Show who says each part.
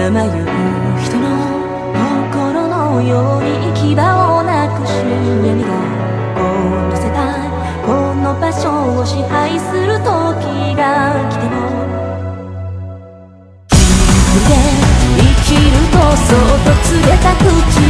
Speaker 1: さまよう人の心のように牙をなくし闇が凍らせたこの場所を支配する時が来ても一人で生きるとそっと告げた口